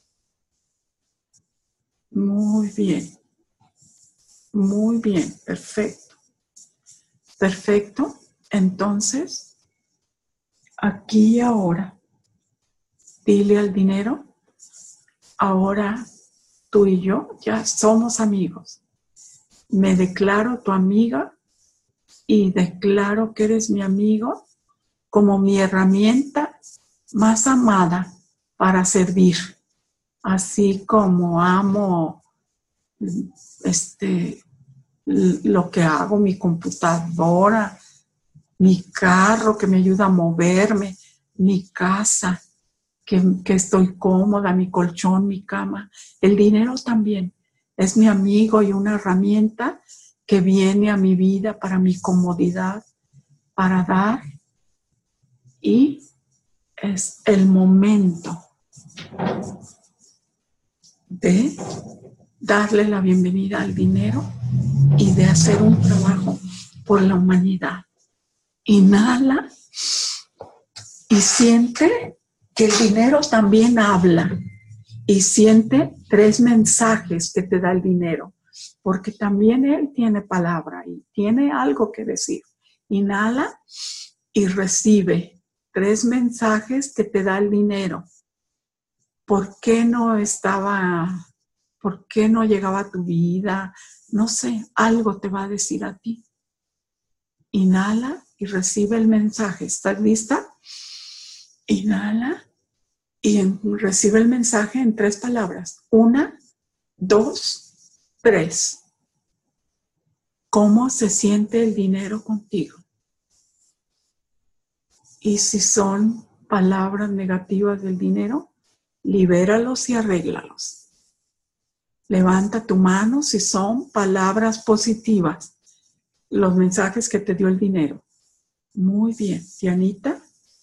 Muy bien. Muy bien, perfecto. Perfecto. Entonces, aquí y ahora, dile al dinero, ahora tú y yo ya somos amigos. Me declaro tu amiga y declaro que eres mi amigo como mi herramienta más amada para servir. Así como amo este, lo que hago, mi computadora, mi carro que me ayuda a moverme, mi casa, que, que estoy cómoda, mi colchón, mi cama. El dinero también es mi amigo y una herramienta que viene a mi vida para mi comodidad, para dar, y es el momento de darle la bienvenida al dinero y de hacer un trabajo por la humanidad. Inhala y siente que el dinero también habla y siente tres mensajes que te da el dinero, porque también él tiene palabra y tiene algo que decir. Inhala y recibe tres mensajes que te da el dinero. ¿Por qué no estaba, por qué no llegaba a tu vida? No sé, algo te va a decir a ti. Inhala y recibe el mensaje. ¿Estás lista? Inhala y en, recibe el mensaje en tres palabras. Una, dos, tres. ¿Cómo se siente el dinero contigo? Y si son palabras negativas del dinero, libéralos y arréglalos. Levanta tu mano si son palabras positivas, los mensajes que te dio el dinero. Muy bien. Dianita.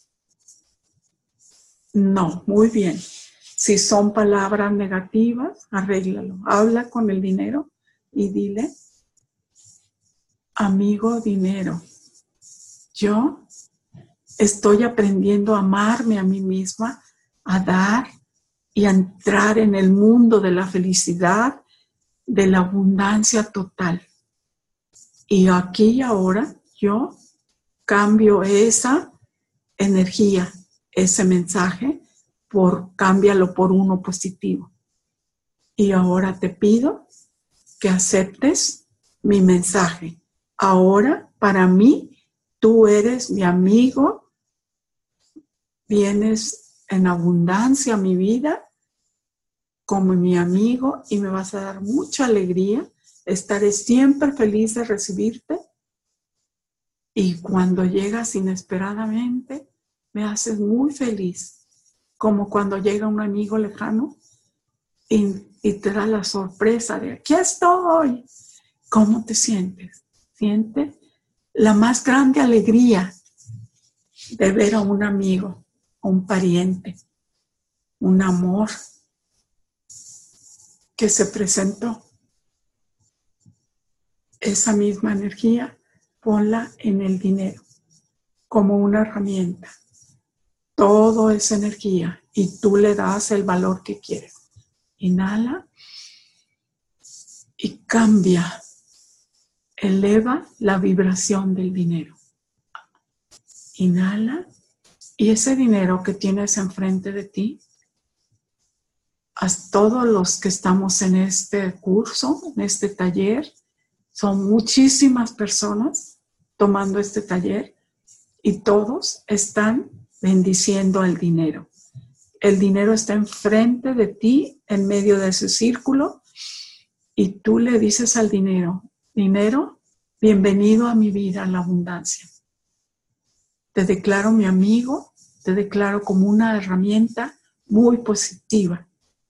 No, muy bien. Si son palabras negativas, arréglalo. Habla con el dinero y dile, amigo dinero, yo estoy aprendiendo a amarme a mí misma, a dar y a entrar en el mundo de la felicidad, de la abundancia total. Y aquí y ahora yo cambio esa energía, ese mensaje, por cámbialo por uno positivo. Y ahora te pido que aceptes mi mensaje. Ahora, para mí, tú eres mi amigo, vienes en abundancia a mi vida como mi amigo y me vas a dar mucha alegría. Estaré siempre feliz de recibirte y cuando llegas inesperadamente me haces muy feliz, como cuando llega un amigo lejano y, y te da la sorpresa de aquí estoy. ¿Cómo te sientes? Siente la más grande alegría de ver a un amigo, a un pariente, un amor que se presentó. Esa misma energía, ponla en el dinero como una herramienta. Todo es energía y tú le das el valor que quieres. Inhala y cambia, eleva la vibración del dinero. Inhala y ese dinero que tienes enfrente de ti, a todos los que estamos en este curso, en este taller, son muchísimas personas tomando este taller y todos están bendiciendo el dinero. El dinero está enfrente de ti, en medio de ese círculo, y tú le dices al dinero, dinero, bienvenido a mi vida, a la abundancia. Te declaro mi amigo, te declaro como una herramienta muy positiva.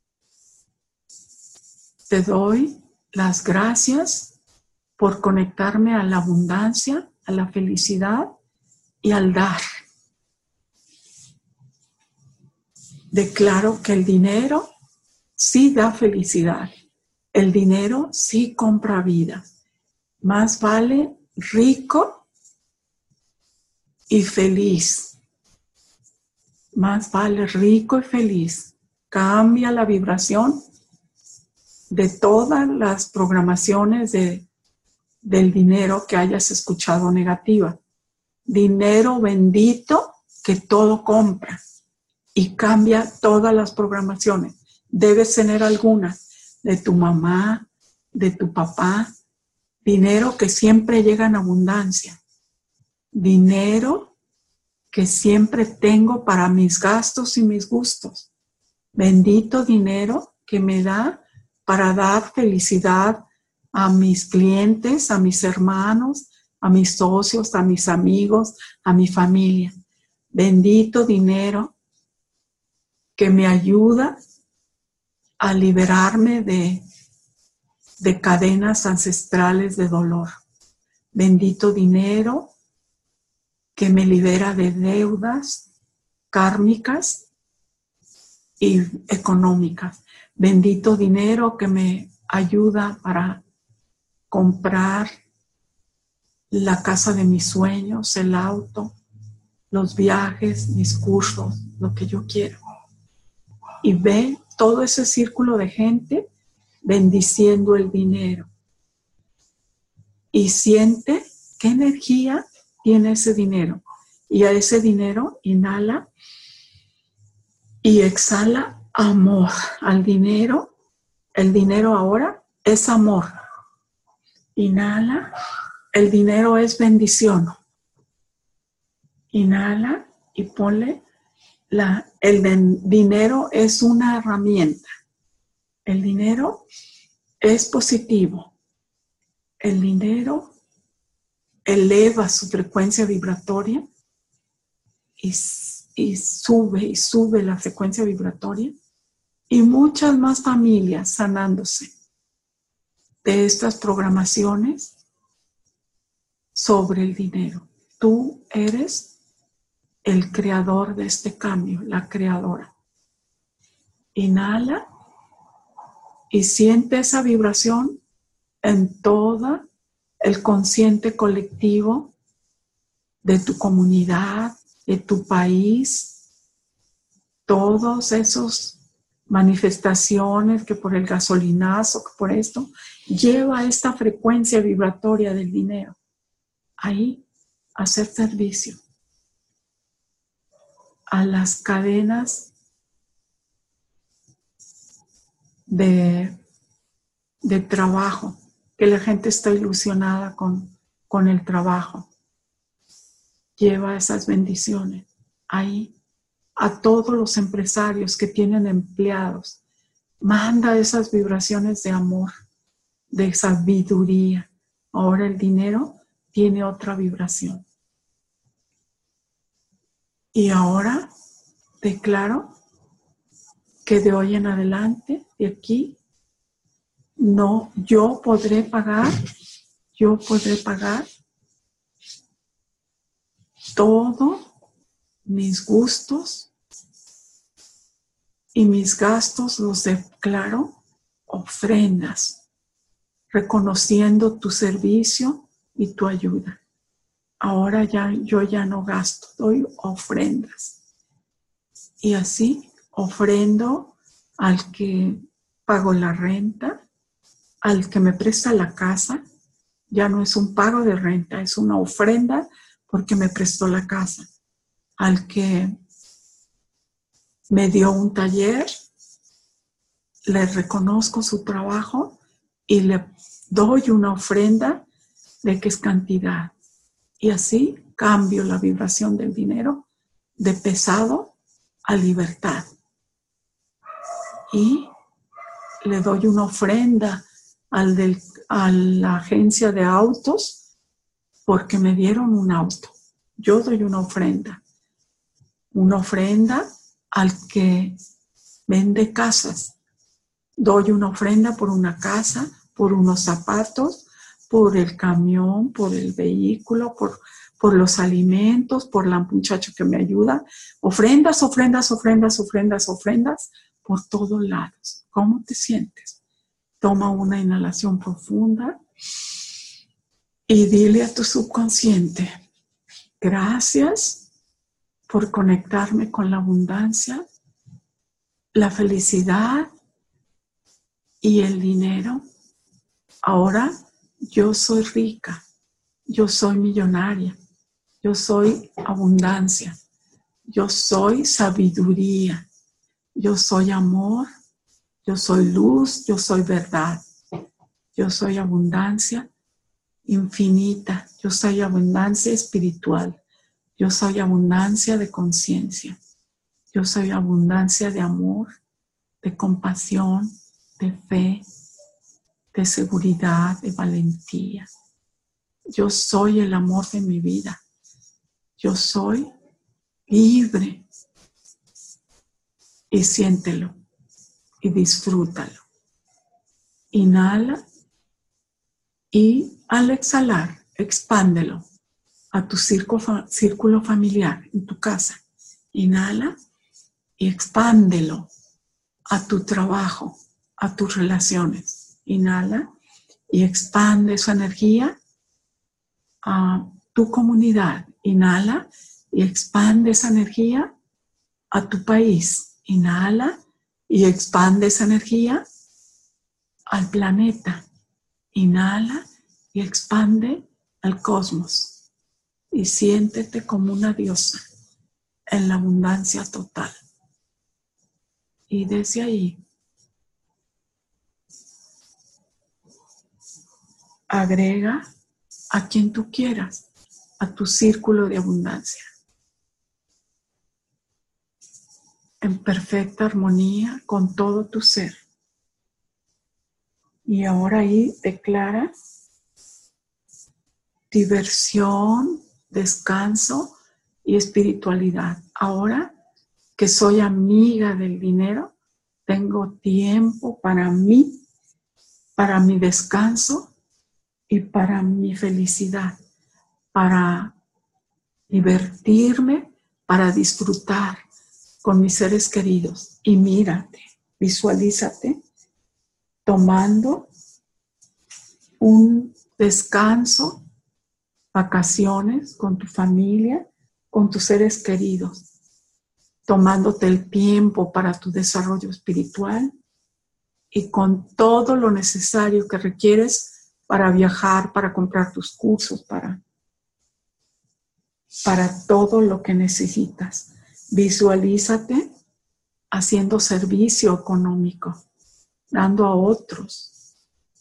Te doy las gracias por conectarme a la abundancia, a la felicidad y al dar. Declaro que el dinero sí da felicidad. El dinero sí compra vida. Más vale rico y feliz. Más vale rico y feliz. Cambia la vibración de todas las programaciones de, del dinero que hayas escuchado negativa. Dinero bendito que todo compra y cambia todas las programaciones. Debes tener alguna de tu mamá, de tu papá. Dinero que siempre llega en abundancia. Dinero que siempre tengo para mis gastos y mis gustos. Bendito dinero que me da para dar felicidad a mis clientes, a mis hermanos, a mis socios, a mis amigos, a mi familia. Bendito dinero que me ayuda a liberarme de, de cadenas ancestrales de dolor. Bendito dinero que me libera de deudas kármicas y económicas. Bendito dinero que me ayuda para comprar la casa de mis sueños, el auto, los viajes, mis cursos, lo que yo quiero. Y ve todo ese círculo de gente bendiciendo el dinero. Y siente qué energía tiene ese dinero. Y a ese dinero inhala y exhala amor al dinero. El dinero ahora es amor. Inhala, el dinero es bendición. Inhala y ponle, la, el de, dinero es una herramienta. El dinero es positivo. El dinero eleva su frecuencia vibratoria y, y sube y sube la frecuencia vibratoria. Y muchas más familias sanándose de estas programaciones sobre el dinero. Tú eres el creador de este cambio, la creadora. Inhala y siente esa vibración en todo el consciente colectivo de tu comunidad, de tu país, todos esos manifestaciones que por el gasolinazo, que por esto, lleva esta frecuencia vibratoria del dinero. Ahí, hacer servicio a las cadenas de, de trabajo, que la gente está ilusionada con, con el trabajo. Lleva esas bendiciones ahí. A todos los empresarios que tienen empleados, manda esas vibraciones de amor, de sabiduría. Ahora el dinero tiene otra vibración. Y ahora declaro que de hoy en adelante, de aquí, no, yo podré pagar, yo podré pagar todo mis gustos y mis gastos los declaro ofrendas, reconociendo tu servicio y tu ayuda. Ahora ya yo ya no gasto, doy ofrendas. Y así ofrendo al que pago la renta, al que me presta la casa. Ya no es un pago de renta, es una ofrenda porque me prestó la casa. Al que me dio un taller, le reconozco su trabajo y le doy una ofrenda de que es cantidad. Y así cambio la vibración del dinero de pesado a libertad. Y le doy una ofrenda al del, a la agencia de autos porque me dieron un auto. Yo doy una ofrenda. Una ofrenda al que vende casas. Doy una ofrenda por una casa, por unos zapatos, por el camión, por el vehículo, por, por los alimentos, por la muchacha que me ayuda. Ofrendas, ofrendas, ofrendas, ofrendas, ofrendas por todos lados. ¿Cómo te sientes? Toma una inhalación profunda y dile a tu subconsciente, gracias por conectarme con la abundancia, la felicidad y el dinero. Ahora yo soy rica, yo soy millonaria, yo soy abundancia, yo soy sabiduría, yo soy amor, yo soy luz, yo soy verdad, yo soy abundancia infinita, yo soy abundancia espiritual, yo soy abundancia de conciencia, yo soy abundancia de amor, de compasión, de fe, de seguridad, de valentía. Yo soy el amor de mi vida. Yo soy libre. Y siéntelo y disfrútalo. Inhala y al exhalar, expándelo a tu círculo, círculo familiar en tu casa. Inhala y expándelo a tu trabajo, a tus relaciones. Inhala y expande esa energía a tu comunidad. Inhala y expande esa energía a tu país. Inhala y expande esa energía al planeta. Inhala y expande al cosmos. Y siéntete como una diosa en la abundancia total. Y desde ahí, agrega a quien tú quieras a tu círculo de abundancia. En perfecta armonía con todo tu ser. Y ahora ahí declara diversión, descanso y espiritualidad. Ahora que soy amiga del dinero, tengo tiempo para mí, para mi descanso y para mi felicidad, para divertirme, para disfrutar con mis seres queridos. Y mírate, visualízate tomando un descanso, vacaciones con tu familia, con tus seres queridos, tomándote el tiempo para tu desarrollo espiritual y con todo lo necesario que requieres para viajar, para comprar tus cursos, para, para todo lo que necesitas. Visualízate haciendo servicio económico, dando a otros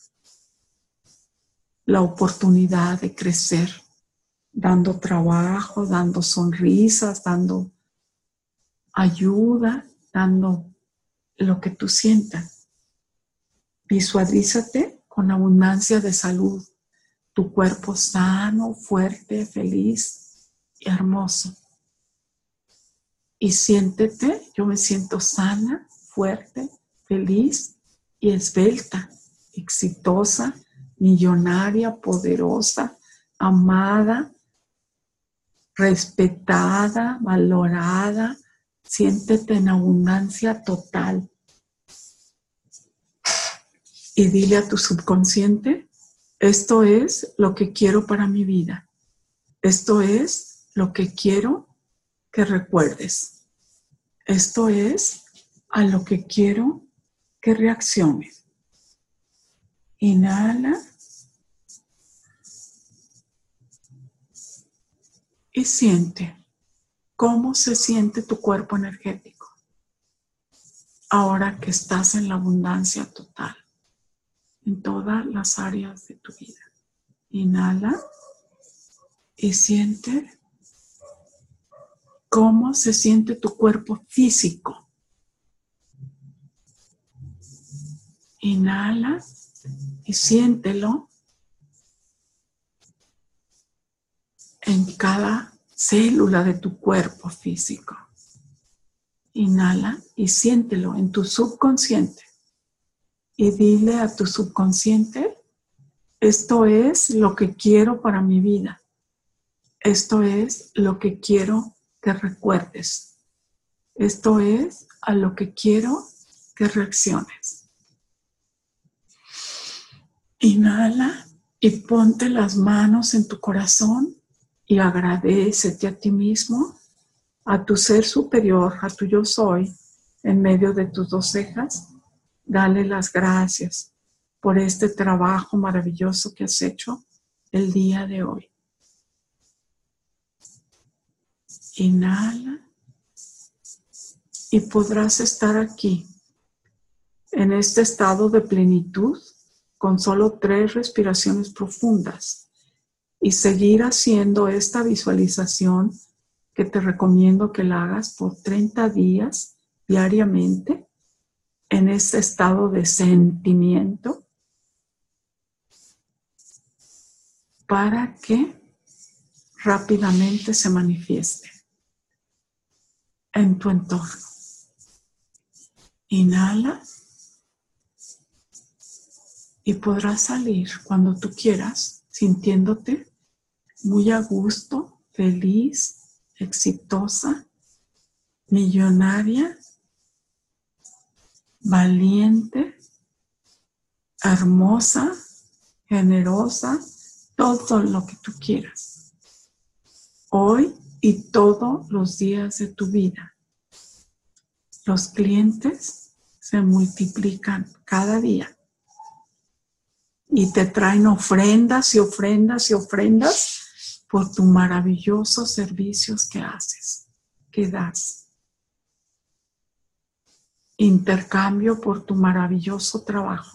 la oportunidad de crecer, dando trabajo, dando sonrisas, dando ayuda, dando lo que tú sientas. Visualízate con abundancia de salud, tu cuerpo sano, fuerte, feliz y hermoso. Y siéntete, yo me siento sana, fuerte, feliz y esbelta, exitosa, millonaria, poderosa, amada, respetada, valorada. Siéntete en abundancia total. Y dile a tu subconsciente, esto es lo que quiero para mi vida. Esto es lo que quiero que recuerdes. Esto es a lo que quiero que reacciones. Inhala. Y siente cómo se siente tu cuerpo energético ahora que estás en la abundancia total en todas las áreas de tu vida. Inhala y siente cómo se siente tu cuerpo físico. Inhala y siéntelo en cada célula de tu cuerpo físico. Inhala y siéntelo en tu subconsciente. Y dile a tu subconsciente, esto es lo que quiero para mi vida. Esto es lo que quiero que recuerdes. Esto es a lo que quiero que reacciones. Inhala y ponte las manos en tu corazón y agradécete a ti mismo, a tu ser superior, a tu yo soy, en medio de tus dos cejas. Dale las gracias por este trabajo maravilloso que has hecho el día de hoy. Inhala y podrás estar aquí, en este estado de plenitud, con solo tres respiraciones profundas y seguir haciendo esta visualización que te recomiendo que la hagas por treinta días diariamente en este estado de sentimiento para que rápidamente se manifieste en tu entorno. Inhala y podrás salir cuando tú quieras, sintiéndote muy a gusto, feliz, exitosa, millonaria, valiente, hermosa, generosa, todo lo que tú quieras. Hoy y todos los días de tu vida. Los clientes se multiplican cada día y te traen ofrendas y ofrendas y ofrendas por tus maravillosos servicios que haces, que das. Intercambio por tu maravilloso trabajo.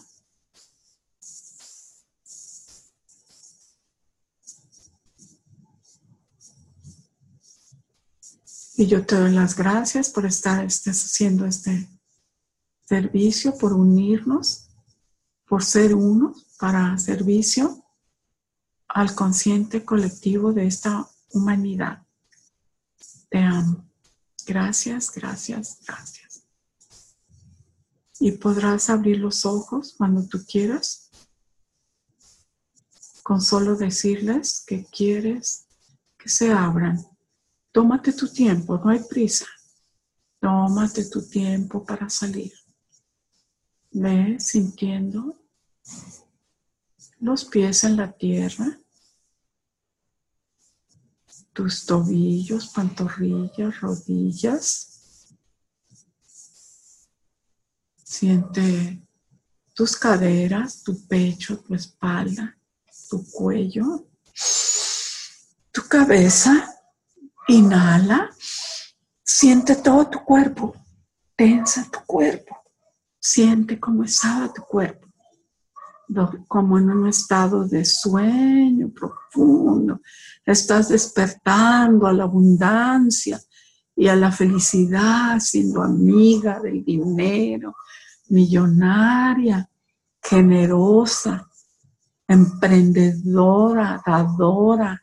Y yo te doy las gracias por estar estés haciendo este servicio, por unirnos, por ser uno para servicio al consciente colectivo de esta humanidad. Te amo. Gracias, gracias, gracias. Y podrás abrir los ojos cuando tú quieras, con solo decirles que quieres que se abran. Tómate tu tiempo, no hay prisa. Tómate tu tiempo para salir. Ve sintiendo los pies en la tierra, tus tobillos, pantorrillas, rodillas. Siente tus caderas, tu pecho, tu espalda, tu cuello, tu cabeza. Inhala, siente todo tu cuerpo, tensa tu cuerpo, siente cómo estaba tu cuerpo, como en un estado de sueño profundo. Estás despertando a la abundancia y a la felicidad, siendo amiga del dinero, millonaria, generosa, emprendedora, dadora.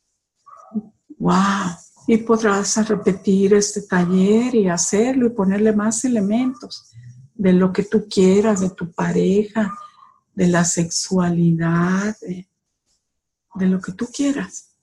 ¡Wow! Y podrás repetir este taller y hacerlo y ponerle más elementos de lo que tú quieras, de tu pareja, de la sexualidad, de, de lo que tú quieras.